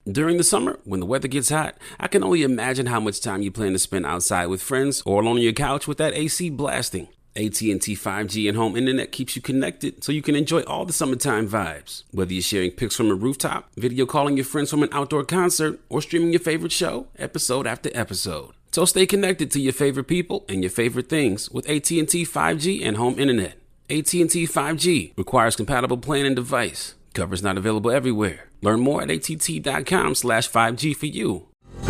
During the summer, when the weather gets hot, I can only imagine how much time you plan to spend outside with friends or alone on your couch with that AC blasting. AT&T 5G and home internet keeps you connected so you can enjoy all the summertime vibes. Whether you're sharing pics from a rooftop, video calling your friends from an outdoor concert, or streaming your favorite show, episode after episode. So stay connected to your favorite people and your favorite things with AT&T 5G and home internet. AT&T 5G requires compatible plan and device. Coverage not available everywhere. Learn more at att.com/5G for you.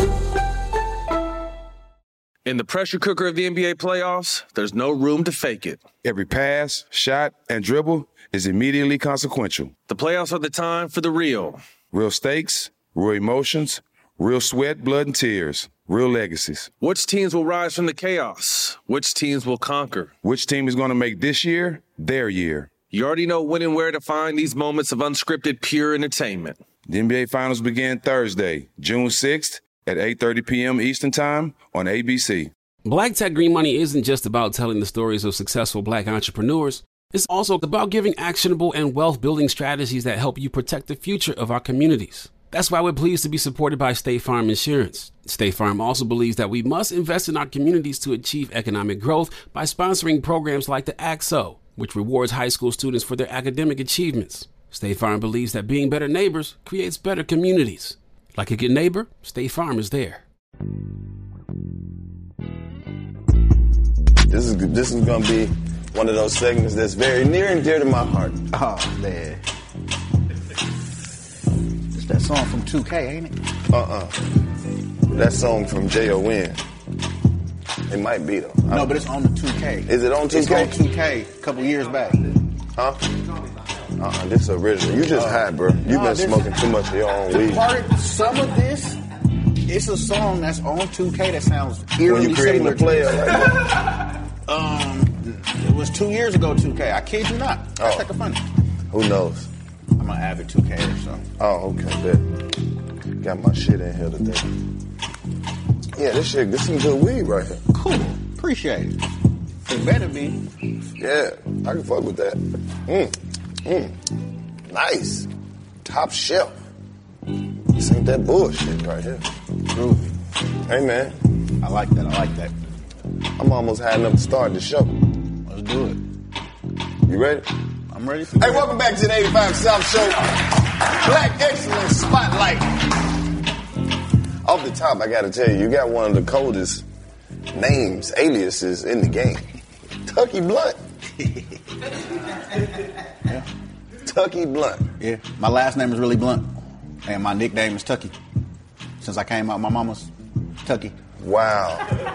In the pressure cooker of the NBA playoffs, there's no room to fake it. Every pass, shot, and dribble is immediately consequential. The playoffs are the time for the real. Real stakes, real emotions, real sweat, blood, and tears, real legacies. Which teams will rise from the chaos? Which teams will conquer? Which team is going to make this year their year? You already know when and where to find these moments of unscripted, pure entertainment. The NBA Finals begin Thursday, June 6th at 8:30 p.m. Eastern Time on ABC. Black Tech Green Money isn't just about telling the stories of successful Black entrepreneurs. It's also about giving actionable and wealth-building strategies that help you protect the future of our communities. That's why we're pleased to be supported by State Farm Insurance. State Farm also believes that we must invest in our communities to achieve economic growth by sponsoring programs like the ACT-SO, which rewards high school students for their academic achievements. State Farm believes that being better neighbors creates better communities. Like a good neighbor, State Farm is there. This is going to be one of those segments that's very near and dear to my heart. Oh, man. It's that song from 2K, ain't it? That song from J.O.N. It might be, though. No, but it's on the 2K. Is it on 2K? It's on 2K a couple years back. Huh? This is original. You just high, bro. You've been smoking too much of your own weed. Some of this, it's a song that's on 2K that sounds eerily when you creating similar a player to like that. It was 2 years ago, 2K. I kid you not. That's like a funny. Who knows? I'm an avid 2K or something. Oh, okay, bet. Got my shit in here today. Yeah, this some good weed right here. Cool. Appreciate it. It better be. Yeah, I can fuck with that. Nice. Top shelf. This ain't that bullshit right here. Groovy. Hey, man. I like that. I'm almost high enough to start the show. Let's do it. You ready? I'm ready for Hey, welcome back to the 85 South Show. Black Excellence Spotlight. Off the top, I gotta tell you got one of the coldest names, aliases in the game. Tucky Blunt. Yeah. Tucky Blunt. Yeah. My last name is really Blunt. And my nickname is Tucky. Since I came out my mama's Tucky. Wow.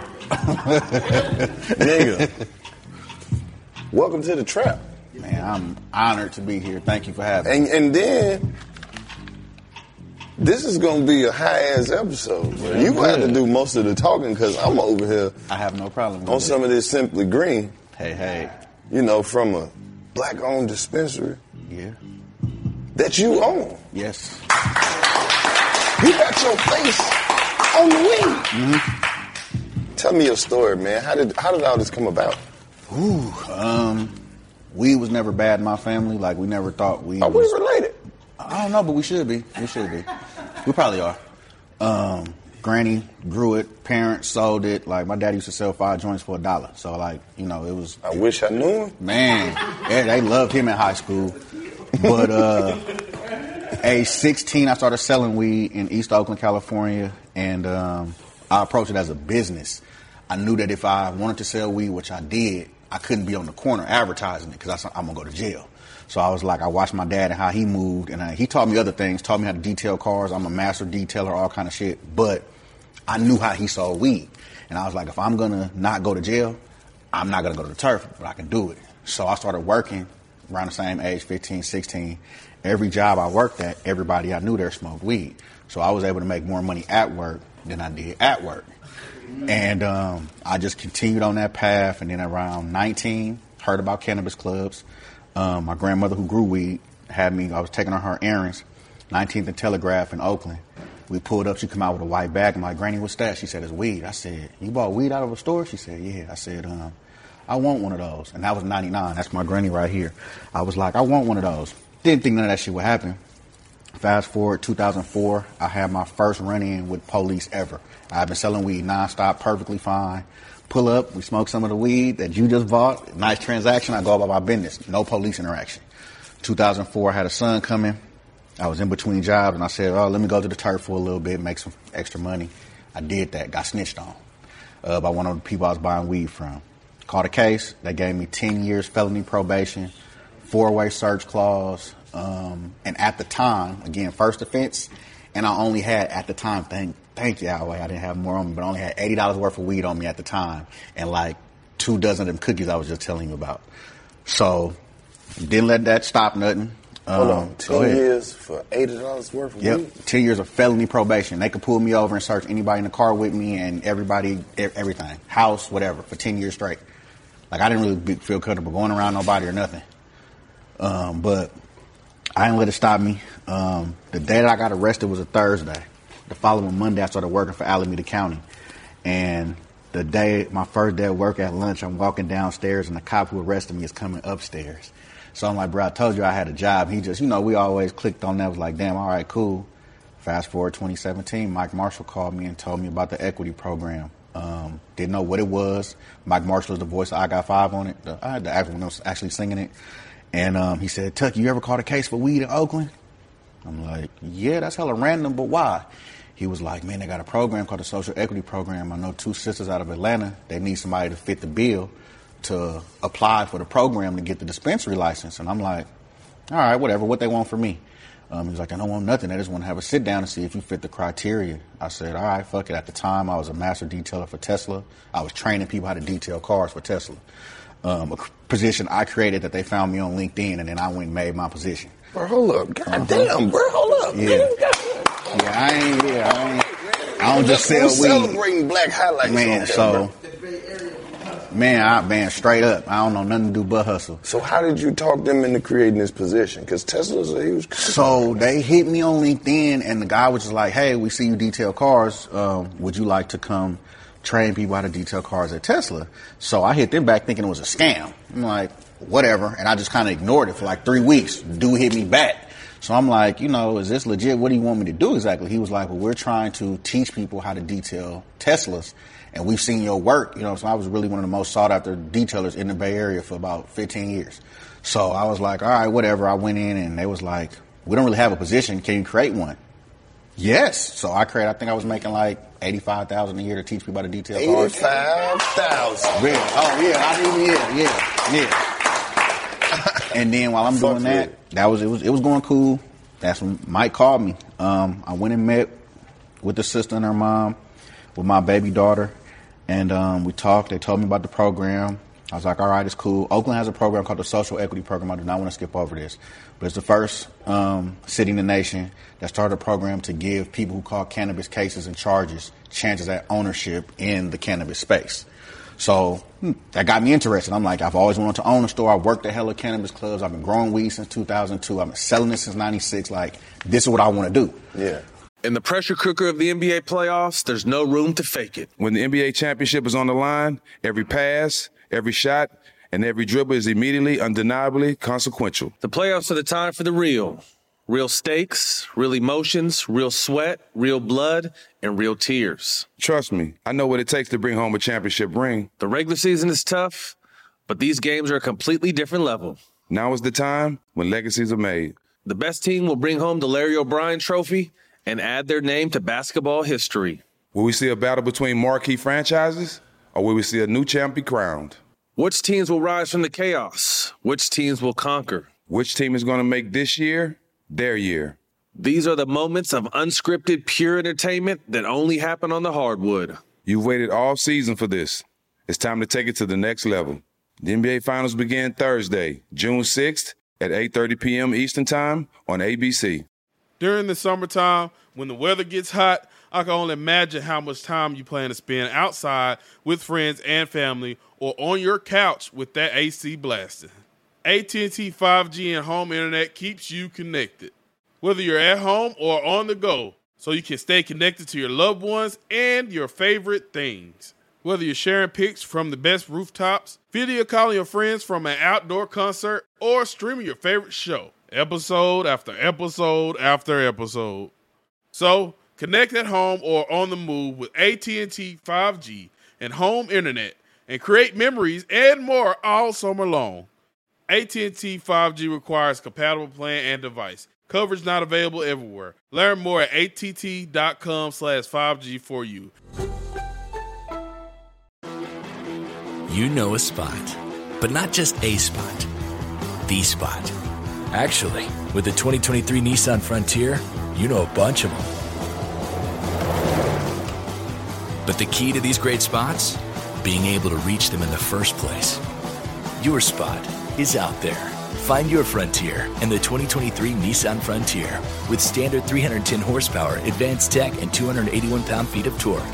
Nigga. Welcome to the trap. Man, I'm honored to be here. Thank you for having me. And then, this is going to be a high-ass episode. Bro. You going to have to do most of the talking because I'm over here. I have no problem with on it. Some of this Simply Green. Hey. You know, from a black-owned dispensary. Yeah. That you own. Yes. You got your face on the weed. Mm-hmm. Tell me your story, man. How did all this come about? Weed was never bad in my family. Like, we never thought weed Are we related? I don't know, but we should be. We probably are. Granny grew it. Parents sold it. Like, my dad used to sell 5 joints for $1. So, like, you know, it was... I wish I knew him. Man, yeah, they loved him in high school. But age 16, I started selling weed in East Oakland, California. And I approached it as a business. I knew that if I wanted to sell weed, which I did, I couldn't be on the corner advertising it because I'm going to go to jail. So I was like, I watched my dad and how he moved, and he taught me other things, taught me how to detail cars. I'm a master detailer, all kind of shit. But I knew how he sold weed. And I was like, if I'm going to not go to jail, I'm not going to go to the turf, but I can do it. So I started working around the same age, 15, 16. Every job I worked at, everybody I knew there smoked weed. So I was able to make more money at work than I did at work. And I just continued on that path. And then around 19, heard about cannabis clubs. My grandmother who grew weed had me, I was taking her errands, 19th and Telegraph in Oakland. We pulled up, she come out with a white bag. I'm like, Granny, what's that? She said, it's weed. I said, you bought weed out of a store? She said, yeah. I said, I want one of those. And that was 99. That's my granny right here. I was like, I want one of those. Didn't think none of that shit would happen. Fast forward 2004, I had my first run-in with police ever. I've been selling weed nonstop, perfectly fine. Pull up, we smoke some of the weed that you just bought. Nice transaction, I go about my business. No police interaction. 2004, I had a son coming. I was in between jobs, and I said, let me go to the turf for a little bit, make some extra money. I did that, got snitched on by one of the people I was buying weed from. Caught a case. They gave me 10 years felony probation, 4-way search clause, and at the time, again, first offense, and I only had, at the time, thank you, Yahweh, I didn't have more on me, but I only had $80 worth of weed on me at the time, and like 2 dozen of them cookies I was just telling you about. So, didn't let that stop nothing. Hold on, 10 years for $80 worth of weed? 10 years of felony probation. They could pull me over and search anybody in the car with me and everybody, everything, house, whatever, for 10 years straight. Like, I didn't really feel comfortable going around nobody or nothing. But I didn't let it stop me. The day that I got arrested was a Thursday. The following Monday, I started working for Alameda County. And my first day at work at lunch, I'm walking downstairs and the cop who arrested me is coming upstairs. So I'm like, bro, I told you I had a job. He just, we always clicked on that. Was like, damn, all right, cool. Fast forward 2017, Mike Marshall called me and told me about the equity program. Didn't know what it was. Mike Marshall is the voice of I Got Five on it. The actual one that was actually singing it. And he said, Tuck, you ever caught a case for weed in Oakland? I'm like, yeah, that's hella random, but why? He was like, man, they got a program called the Social Equity Program. I know 2 sisters out of Atlanta. They need somebody to fit the bill to apply for the program to get the dispensary license. And I'm like, all right, whatever, what they want from me. He was like, I don't want nothing. I just want to have a sit down and see if you fit the criteria. I said, all right, fuck it. At the time, I was a master detailer for Tesla. I was training people how to detail cars for Tesla. A position I created that they found me on LinkedIn, and then I went and made my position. Bro, hold up. God damn, bro, hold up. Yeah. I don't just sell weed. Celebrating Black Highlights. Man, so... Man, straight up. I don't know nothing to do but hustle. So how did you talk them into creating this position? Because Tesla's a huge company. So they hit me on LinkedIn, and the guy was just like, hey, we see you detail cars. Would you like to come train people how to detail cars at Tesla? So I hit them back thinking it was a scam. I'm like, whatever. And I just kind of ignored it for like 3 weeks. Dude hit me back. So I'm like, is this legit? What do you want me to do exactly? He was like, well, we're trying to teach people how to detail Teslas. And we've seen your work, so I was really one of the most sought after detailers in the Bay Area for about 15 years. So I was like, all right, whatever. I went in and they was like, we don't really have a position. Can you create one? Yes. So I think I was making like $85,000 a year to teach people how to detail cars. $85,000. Really? Oh yeah. And then while I'm doing that, it was going cool. That's when Mike called me. I went and met with the sister and her mom, with my baby daughter. And we talked. They told me about the program. I was like, all right, it's cool. Oakland has a program called the Social Equity Program. I do not want to skip over this. But it's the first city in the nation that started a program to give people who call cannabis cases and charges chances at ownership in the cannabis space. So that got me interested. I'm like, I've always wanted to own a store. I've worked at hella cannabis clubs. I've been growing weed since 2002. I've been selling it since 96. Like, this is what I want to do. Yeah. In the pressure cooker of the NBA playoffs, there's no room to fake it. When the NBA championship is on the line, every pass, every shot, and every dribble is immediately, undeniably consequential. The playoffs are the time for the real. Real stakes, real emotions, real sweat, real blood, and real tears. Trust me, I know what it takes to bring home a championship ring. The regular season is tough, but these games are a completely different level. Now is the time when legacies are made. The best team will bring home the Larry O'Brien Trophy and add their name to basketball history. Will we see a battle between marquee franchises, or will we see a new champ be crowned? Which teams will rise from the chaos? Which teams will conquer? Which team is going to make this year their year? These are the moments of unscripted, pure entertainment that only happen on the hardwood. You've waited all season for this. It's time to take it to the next level. The NBA Finals begin Thursday, June 6th at 8:30 p.m. Eastern Time on ABC. During the summertime, when the weather gets hot, I can only imagine how much time you plan to spend outside with friends and family or on your couch with that AC blasting. AT&T 5G and home internet keeps you connected, whether you're at home or on the go, so you can stay connected to your loved ones and your favorite things. Whether you're sharing pics from the best rooftops, video calling your friends from an outdoor concert, or streaming your favorite show, episode after episode after episode. So, connect at home or on the move with AT&T 5G and home internet and create memories and more all summer long. AT&T 5G requires compatible plan and device. Coverage not available everywhere. Learn more at att.com/5G for you. You know a spot, but not just a spot. The spot. Actually, with the 2023 Nissan Frontier, you know a bunch of them. But the key to these great spots? Being able to reach them in the first place. Your spot is out there. Find your Frontier in the 2023 Nissan Frontier with standard 310 horsepower, advanced tech, and 281 pound-feet of torque.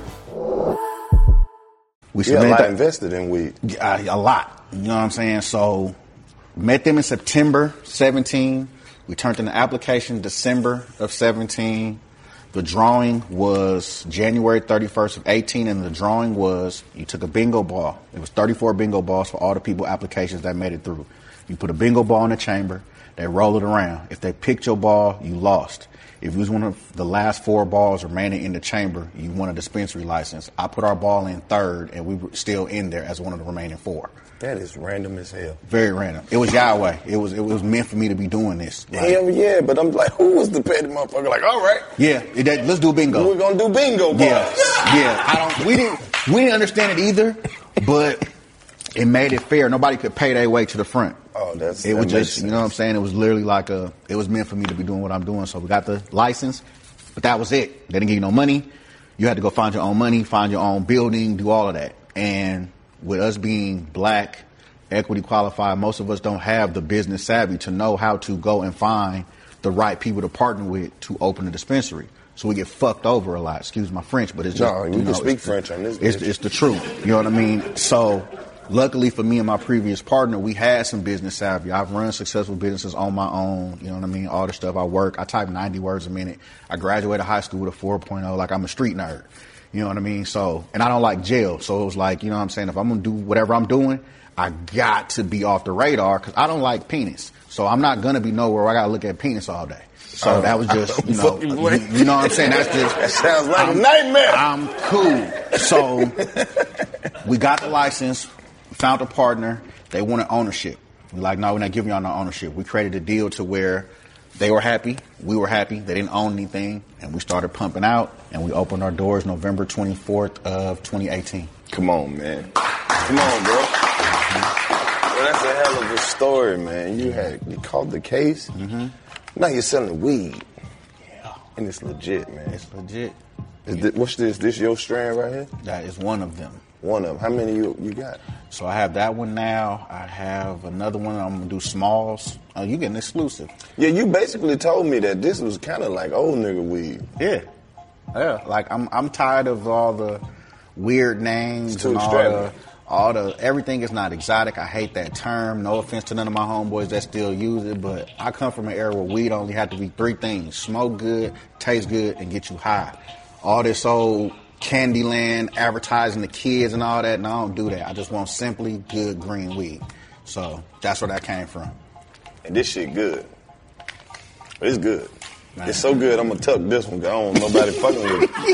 We a lot invested in weed. A lot. You know what I'm saying? So, met them in September 17. We turned in the application December of 17. The drawing was January 31st of 18, and the drawing was you took a bingo ball. It was 34 bingo balls for all the people applications that made it through. You put a bingo ball in the chamber, they roll it around. If they picked your ball, you lost. If you was one of the last 4 balls remaining in the chamber, you won a dispensary license. I put our ball in third, and we were still in there as one of the remaining 4. That is random as hell. Very random. It was Yahweh. It was meant for me to be doing this. Like, hell yeah, but I'm like, who was the petty motherfucker? Like, all right. Yeah, let's do bingo. We're gonna do bingo balls. Yeah. We didn't understand it either, but it made it fair. Nobody could pay their way to the front. Oh, it was just, you know what I'm saying? It was literally like it was meant for me to be doing what I'm doing. So we got the license, but that was it. They didn't give you no money. You had to go find your own money, find your own building, do all of that. And with us being black, equity qualified, most of us don't have the business savvy to know how to go and find the right people to partner with to open a dispensary. So we get fucked over a lot. Excuse my French, but it's just... No, you can speak French on this. It's the truth. You know what I mean? So luckily for me and my previous partner, we had some business savvy. I've run successful businesses on my own. You know what I mean? All the stuff I work. I type 90 words a minute. I graduated high school with a 4.0. Like, I'm a street nerd. You know what I mean? So, and I don't like jail. So it was like, you know what I'm saying? If I'm going to do whatever I'm doing, I got to be off the radar because I don't like penis. So I'm not going to be nowhere where I got to look at penis all day. So that was just, you know what I'm saying? That's just... That sounds like a nightmare. I'm cool. So we got the license, found a partner. They wanted ownership. We're like, no, we're not giving y'all no ownership. We created a deal to where they were happy. We were happy. They didn't own anything. And we started pumping out. And we opened our doors November 24th of 2018. Come on, man. Come on, bro. Well, that's a hell of a story, man. You caught the case. Mm-hmm. Now you're selling weed. Yeah. And it's legit, man. It's legit. What's this? This your strand right here? That is one of them. One of them. How many you got? So I have that one now. I have another one. I'm going to do smalls. Oh, you getting exclusive. Yeah, you basically told me that this was kind of like old nigga weed. Yeah. Yeah. Like, I'm tired of all the weird names and all the everything is not exotic. I hate that term. No offense to none of my homeboys that still use it, but I come from an era where weed only had to be 3 things: smoke good, taste good, and get you high. All this old Candyland advertising the kids and all that, no, I don't do that. I just want simply good green weed. So that's where that came from. And this shit good. It's good. Man. It's so good, I'm going to tuck this one. I don't want nobody fucking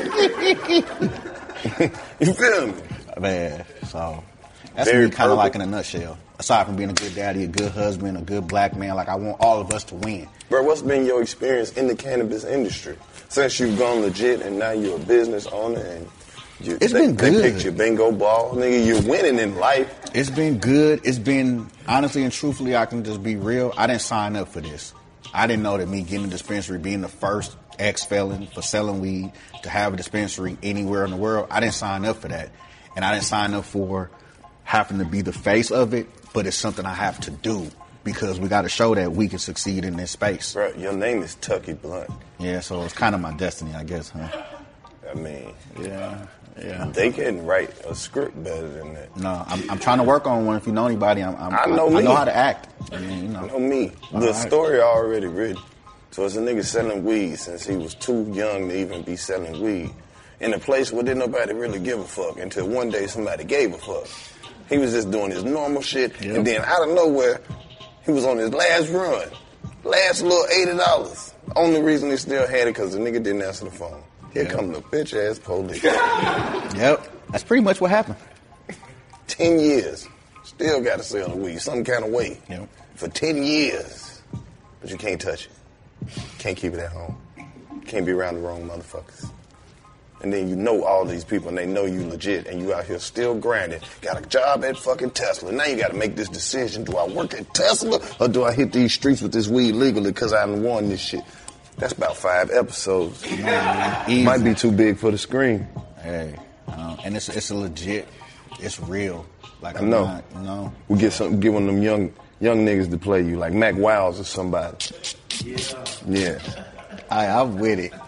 with it. You feel me? Man, so that's me kind of like in a nutshell. Aside from being a good daddy, a good husband, a good black man, like I want all of us to win. Bro, what's been your experience in the cannabis industry? Since you've gone legit and now you're a business owner and it's been good. They picked your bingo ball. Nigga, you're winning in life. It's been good. It's been, honestly and truthfully, I can just be real. I didn't sign up for this. I didn't know that me getting a dispensary, being the first ex-felon for selling weed, to have a dispensary anywhere in the world, I didn't sign up for that. And I didn't sign up for having to be the face of it, but it's something I have to do because we got to show that we can succeed in this space. Bro, your name is Tucky Blunt. Yeah, so it's kind of my destiny, I guess, huh? I mean, yeah. They can write a script better than that. No, I'm trying to work on one. If you know anybody, I know how to act. I mean, you know me. The story already written. So it's a nigga selling weed since he was too young to even be selling weed in a place where didn't nobody really give a fuck until one day somebody gave a fuck. He was just doing his normal shit, and then out of nowhere, he was on his last run. Last little $80. Only reason they still had it because the nigga didn't answer the phone. Here come the bitch-ass police. Yep. That's pretty much what happened. 10 years. Still got to sell the weed some kind of way. Yep. For 10 years. But you can't touch it. Can't keep it at home. Can't be around the wrong motherfuckers. And then you know all these people and they know you legit and you out here still grinding. Got a job at fucking Tesla. Now you got to make this decision. Do I work at Tesla or do I hit these streets with this weed legally because I done won this shit? That's about 5 episodes. Might be too big for the screen. Hey, and it's a legit, it's real. Like I know. Not, you know. We get one of them young niggas to play you, like Mac Wiles or somebody. Yeah. I'm with it.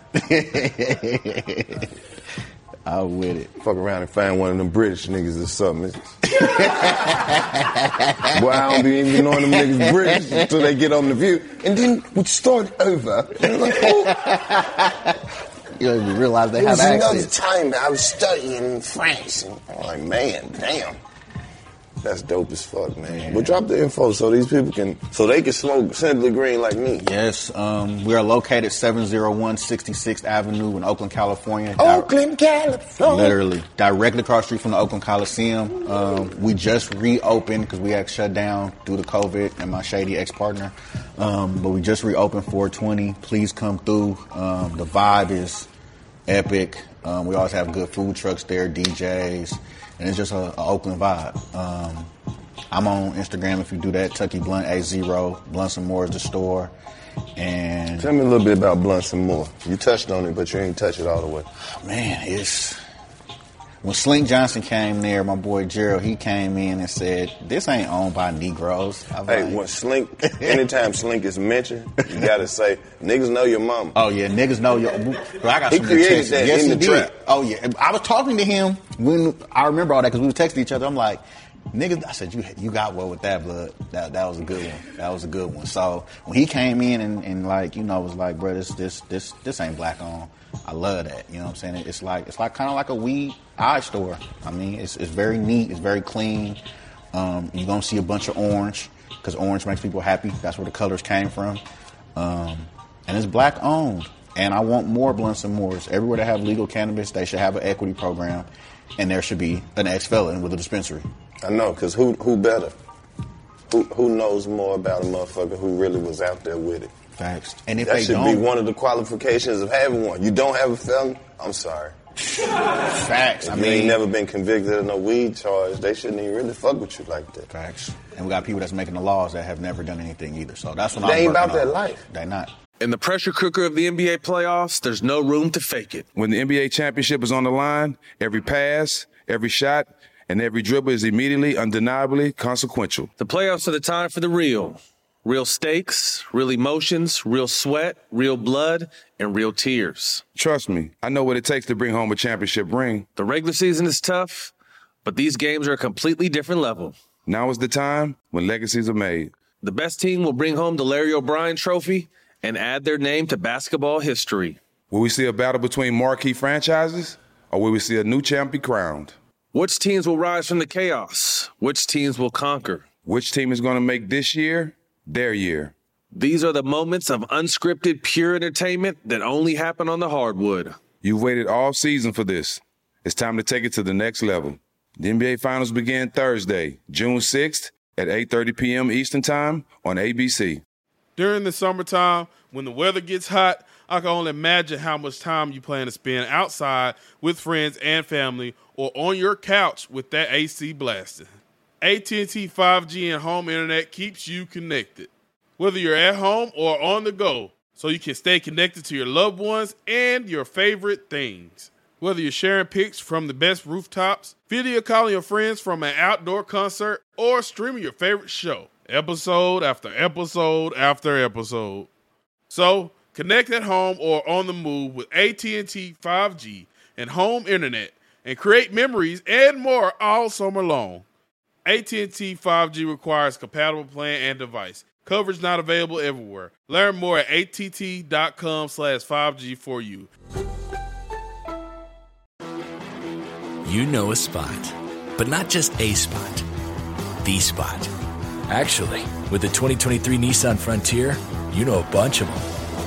I'm with it. Fuck around and find one of them British niggas or something. Boy, I don't be even knowing them niggas British until they get on The View. And then we start over. And like, oh. You don't even realize they It have was another accents. time that I was studying in France. And I'm like, man, damn. That's dope as fuck, man. But drop the info so they can smoke Simply Green like me. Yes, we are located 701 66th Avenue in Oakland, California. Oakland, California. Literally, directly across the street from the Oakland Coliseum. We just reopened because we had shut down due to COVID and my shady ex-partner. But we just reopened 420. Please come through. The vibe is epic. We always have good food trucks there, DJs. And it's just an Oakland vibe. I'm on Instagram if you do that, Tucky Blunt A0. Blunts and More is the store. And tell me a little bit about Blunts and More. You touched on it, but you ain't touch it all the way. Man, when Slink Johnson came there, my boy Gerald, he came in and said, this ain't owned by Negroes. When Slink, anytime Slink is mentioned, you gotta say, niggas know your mama. Oh yeah, niggas know your. I got he some created texts. that Yes, in he the did. trap. Oh yeah, I was talking to him when I remember all that because we were texting each other. I'm like, niggas, I said, you got well with that, blood. That was a good one. That was a good one. So when he came in and like, you know, was like, bro, this ain't black on. I love that. You know what I'm saying? It's like kind of like a weed eye store. I mean, it's very neat. It's very clean. You're gonna see a bunch of orange because orange makes people happy. That's where the colors came from. And it's black owned. And I want more Blunts and Mores. Everywhere they have legal cannabis, they should have an equity program, and there should be an ex-felon with a dispensary. I know, because who better? Who knows more about a motherfucker who really was out there with it? Facts. And if that they should don't, be one of the qualifications of having one. You don't have a felon? I'm sorry. Facts. If you ain't never been convicted of no weed charge, they shouldn't even really fuck with you like that. Facts. And we got people that's making the laws that have never done anything either. So that's what they I'm ain't about working that on. life. They not. In the pressure cooker of the NBA playoffs, there's no room to fake it. When the NBA championship is on the line, every pass, every shot, and every dribble is immediately, undeniably consequential. The playoffs are the time for the real. Real stakes, real emotions, real sweat, real blood, and real tears. Trust me, I know what it takes to bring home a championship ring. The regular season is tough, but these games are a completely different level. Now is the time when legacies are made. The best team will bring home the Larry O'Brien Trophy and add their name to basketball history. Will we see a battle between marquee franchises, or will we see a new champ be crowned? Which teams will rise from the chaos? Which teams will conquer? Which team is going to make this year their year? These are the moments of unscripted, pure entertainment that only happen on the hardwood. You've waited all season for this. It's time to take it to the next level. The NBA Finals begin Thursday, June 6th at 8:30 p.m. Eastern Time on ABC. During the summertime, when the weather gets hot, I can only imagine how much time you plan to spend outside with friends and family or on your couch with that AC blasting. AT&T 5G and home internet keeps you connected, whether you're at home or on the go, so you can stay connected to your loved ones and your favorite things. Whether you're sharing pics from the best rooftops, video calling your friends from an outdoor concert, or streaming your favorite show, episode after episode after episode. So, connect at home or on the move with AT&T 5G and home internet and create memories and more all summer long. AT&T 5G requires compatible plan and device. Coverage not available everywhere. Learn more at att.com/5G for you. You know a spot, but not just a spot, the spot. Actually, with the 2023 Nissan Frontier, you know a bunch of them.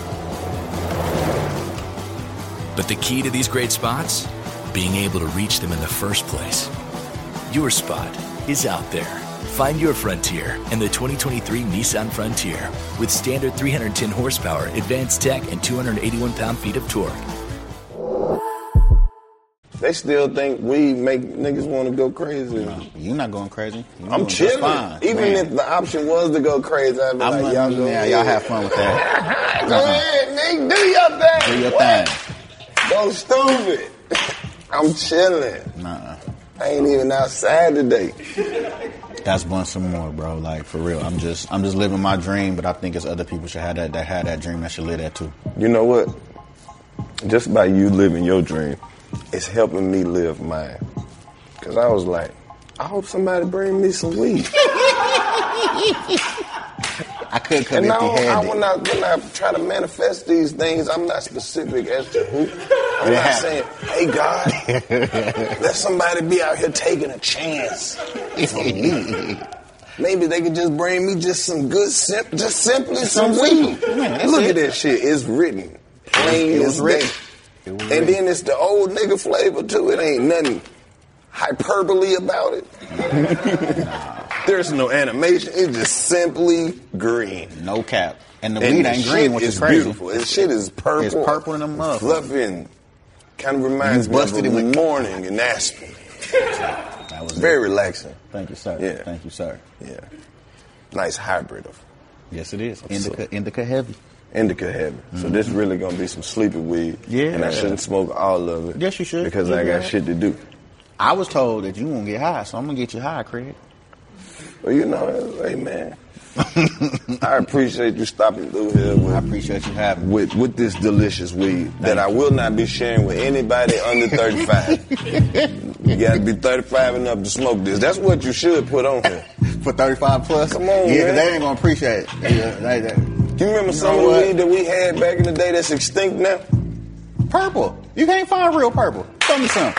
But the key to these great spots? Being able to reach them in the first place. Your spot is out there. Find your Frontier in the 2023 Nissan Frontier with standard 310 horsepower, advanced tech, and 281 pound-feet of torque. They still think weed make niggas want to go crazy. No, you're not going crazy. I'm chilling. Even if the option was to go crazy, I'd be like, y'all go ahead. Y'all have fun with that. Go ahead, nigga. Do your thing. Do your What? thing. Go stupid. I'm chilling. Nah. I ain't even outside today. That's one some more, bro. Like, for real. I'm just living my dream, but I think it's other people should have that had that dream that should live that too. You know what? Just by you living your dream, it's helping me live mine. Because I was like, I hope somebody bring me some weed. I could come and empty-handed. when I try to manifest these things, I'm not specific as to who. I'm not saying, hey, God, let somebody be out here taking a chance for me. Maybe they could just bring me just some good, simply some weed. Man, look at that shit. It's written. Plain as day. And then it's the old nigga flavor, too. It ain't nothing hyperbole about it. There's no animation. It's just simply green. No cap. And the weed ain't green, which is crazy. Beautiful. This shit is purple. It's purple in the motherfucker. Fluffy and kind of reminds me of the morning in Aspen. That was very relaxing. Thank you, sir. Yeah. Thank you, sir. Yeah. Nice hybrid of. Yes, it is. Indica heavy. Indica heavy. Mm-hmm. So this really gonna be some sleepy weed. Yeah. And I shouldn't smoke all of it. Yes, you should. Because I got shit to do. I was told that you won't get high, so I'm gonna get you high, Craig. Well, you know, hey man, I appreciate you stopping through here. I appreciate you having me. With this delicious weed that I will not be sharing with anybody under 35. You got to be 35 and up to smoke this. That's what you should put on here. For 35 plus? Come on, yeah, man. They ain't gonna appreciate it. You remember some of the weed that we had back in the day that's extinct now? Purple. You can't find real purple. Tell me something.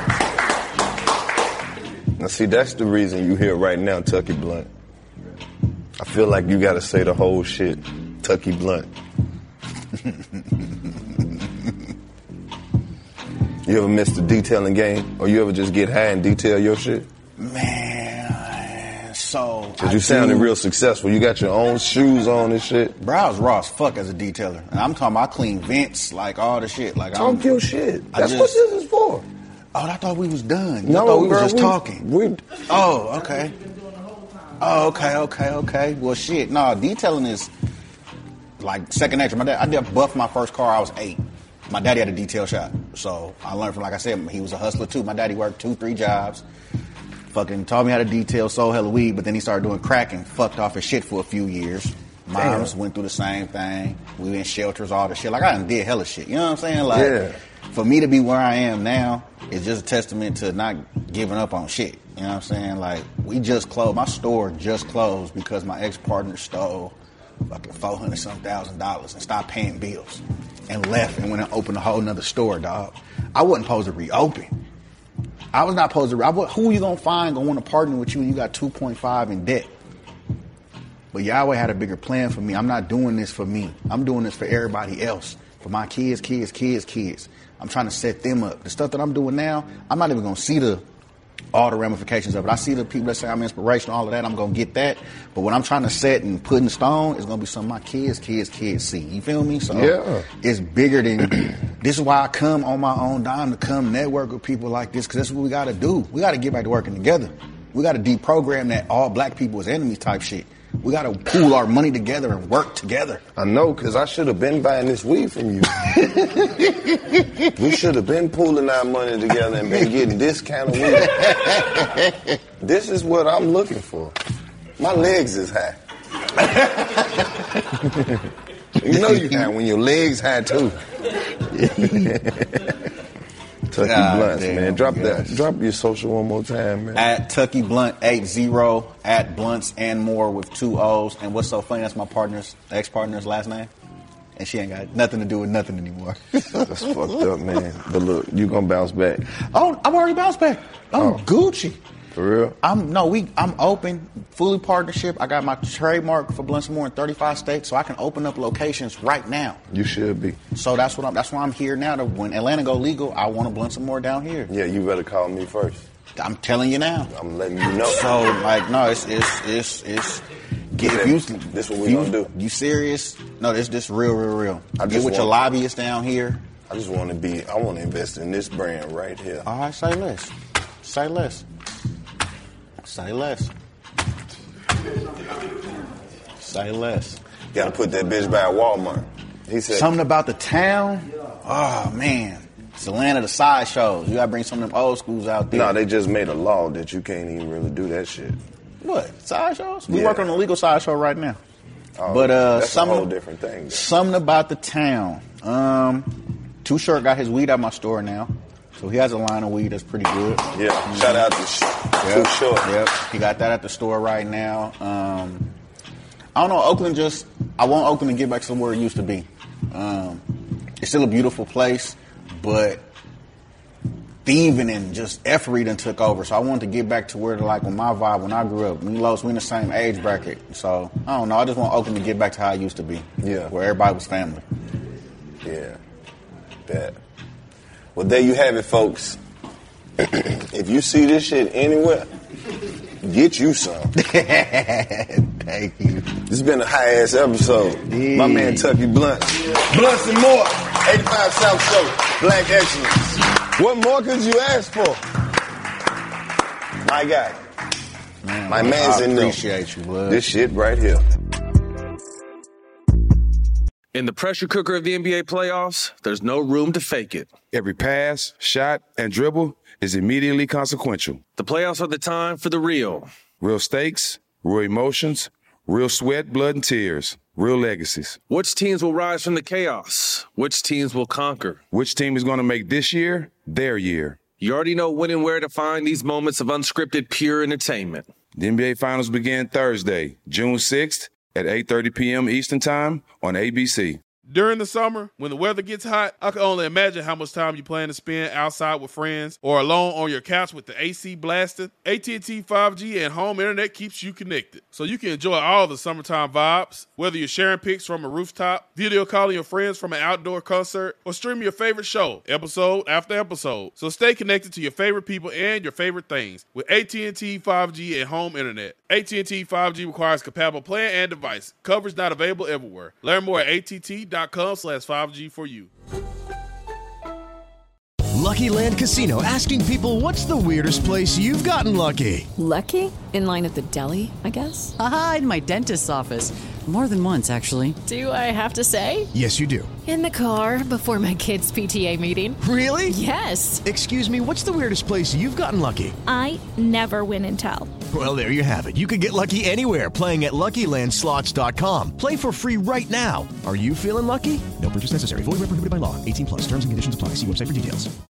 Now, see, that's the reason you here right now, Tucky Blunt. I feel like you got to say the whole shit, Tucky Blunt. You ever miss the detailing game? Or you ever just get high and detail your shit? Man, so... Because you sounded real successful. You got your own shoes on and shit. Bro, I was raw as fuck as a detailer. And I'm talking about I clean vents, like all the shit. Like Talk your shit. That's what this is for. Oh, I thought we was done. No, I thought we bro, was just talking. Oh, okay. Oh, okay. Well, shit. No, detailing is like second nature. I did buff my first car. I was 8. My daddy had a detail shop. So I learned from, like I said, he was a hustler too. My daddy worked 2-3 jobs. Fucking taught me how to detail, sold hella weed, but then he started doing crack and fucked off his shit for a few years. Moms went through the same thing. We were in shelters, all the shit. Like, I done did hella shit. You know what I'm saying? Like, for me to be where I am now is just a testament to not giving up on shit. You know what I'm saying? Like, we just closed. My store just closed because my ex-partner stole fucking $400,000 and stopped paying bills and left and went and opened a whole nother store, dog. I wasn't supposed to reopen. I was not supposed to. Who you gonna find gonna want to partner with you when you got 2.5 in debt? But Yahweh had a bigger plan for me. I'm not doing this for me. I'm doing this for everybody else. For my kids. I'm trying to set them up. The stuff that I'm doing now, I'm not even gonna see all the ramifications of it. I see the people that say I'm inspirational, all of that, I'm going to get that. But what I'm trying to set and put in stone is going to be something my kids see. You feel me? So it's bigger than, this is why I come on my own dime to come network with people like this, because that's what we got to do. We got to get back to working together. We got to deprogram that all black people as enemies type shit. We got to pool our money together and work together. I know, because I should have been buying this weed from you. We should have been pooling our money together and been getting this kind of weed. This is what I'm looking for. My legs is high. You know you high when your legs high, too. Tucky Blunt, man. Drop your social one more time, man. At Tucky Blunt 80, at Blunts and More with 2 O's. And what's so funny, that's my ex-partner's last name. And she ain't got nothing to do with nothing anymore. That's fucked up, man. But look, you gonna bounce back. Oh, I've already bounced back. I'm Gucci. For real? I'm open, fully partnership. I got my trademark for Blunts and More in 35 states, so I can open up locations right now. You should be. So that's why I'm here now. When Atlanta go legal, I want to Blunts and More down here. Yeah, you better call me first. I'm telling you now. I'm letting you know. So no, it's. This what we gonna do. You serious? No, this real. Get with your lobbyists down here. I want to invest in this brand right here. All right, say less. Say less. Got to put that bitch by Walmart. He said something about the town. Oh man, it's Atlanta, the sideshows. You got to bring some of them old schools out there. No, they just made a law that you can't even really do that shit. What sideshows? We work on a legal sideshow right now. Oh, but that's a whole different thing. Though. Something about the town. Too Short got his weed out my store now. So he has a line of weed that's pretty good. Yeah, shout out to Too Short. Yep, he got that at the store right now. I don't know, I want Oakland to get back to where it used to be. It's still a beautiful place, but thieving and just effery done took over. So I wanted to get back to where, like, when my vibe, when I grew up, we in the same age bracket. So, I don't know, I just want Oakland to get back to how it used to be. Yeah. Where everybody was family. Yeah. Bet. Well, there you have it, folks. If you see this shit anywhere, get you some. Thank you. This has been a high-ass episode. Yeah. My man Tucky Blunts. Blunts and More. 85 South Show. Black Excellence. What more could you ask for? My guy. Man, my man's in there. I appreciate you, blood. This shit right here. In the pressure cooker of the NBA playoffs, there's no room to fake it. Every pass, shot, and dribble is immediately consequential. The playoffs are the time for the real. Real stakes, real emotions, real sweat, blood, and tears, real legacies. Which teams will rise from the chaos? Which teams will conquer? Which team is going to make this year their year? You already know when and where to find these moments of unscripted, pure entertainment. The NBA Finals begin Thursday, June 6th at 8:30 p.m. Eastern Time on ABC. During the summer, when the weather gets hot, I can only imagine how much time you plan to spend outside with friends or alone on your couch with the AC blasted. AT&T 5G and home internet keeps you connected, so you can enjoy all the summertime vibes. Whether you're sharing pics from a rooftop, video calling your friends from an outdoor concert, or streaming your favorite show, episode after episode. So stay connected to your favorite people and your favorite things with AT&T 5G and home internet. AT&T 5G requires compatible plan and device. Coverage not available everywhere. Learn more at att.com/5G for you. Lucky Land Casino, asking people, what's the weirdest place you've gotten lucky? Lucky? In line at the deli, I guess? Aha, in my dentist's office. More than once, actually. Do I have to say? Yes, you do. In the car before my kids' PTA meeting. Really? Yes. Excuse me, what's the weirdest place you've gotten lucky? I never win and tell. Well, there you have it. You can get lucky anywhere, playing at LuckyLandSlots.com. Play for free right now. Are you feeling lucky? No purchase necessary. Void where prohibited by law. 18+. Terms and conditions apply. See website for details.